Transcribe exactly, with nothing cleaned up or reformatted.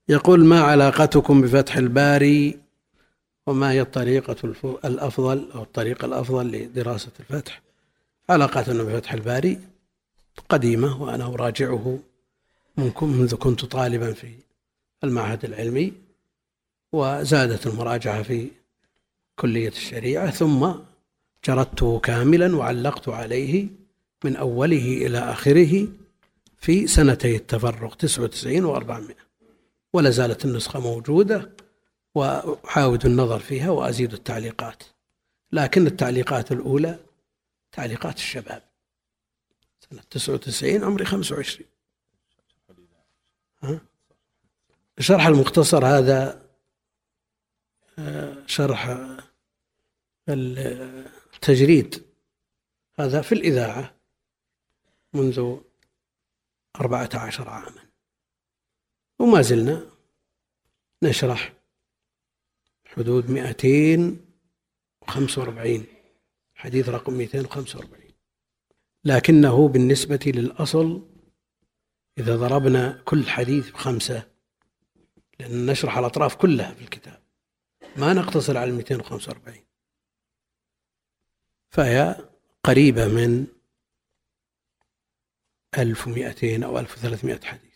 يقول: ما علاقتكم بفتح الباري، وما هي الطريقة الأفضل أو الطريقة الأفضل لدراسة الفتح؟ علاقتنا بفتح الباري قديمة، وأنا أراجعه منذ كنت طالبا في المعهد العلمي، وزادت المراجعة في كلية الشريعة، ثم جردته كاملا وعلقت عليه من أوله إلى آخره في سنتي التفرغ تسعة وتسعين وأربعمائة، ولا زالت النسخة موجودة، وأحاول النظر فيها وأزيد التعليقات، لكن التعليقات الأولى تعليقات الشباب. سنة تسعة وتسعين عمري خمسة وعشرين. شرح المختصر هذا شرح التجريد، هذا في الإذاعة منذ أربعة عشر عاما، وما زلنا نشرح حدود مئتين وخمسة وأربعين حديث رقم مئتين وخمسة وأربعين، لكنه بالنسبة للأصل إذا ضربنا كل حديث بخمسة، لأن نشرح الأطراف كلها في الكتاب، ما نقتصر على مئتين وخمسة وأربعين، فهي قريبة من ألف ومئتين أو ألف وثلاثمائة حديث.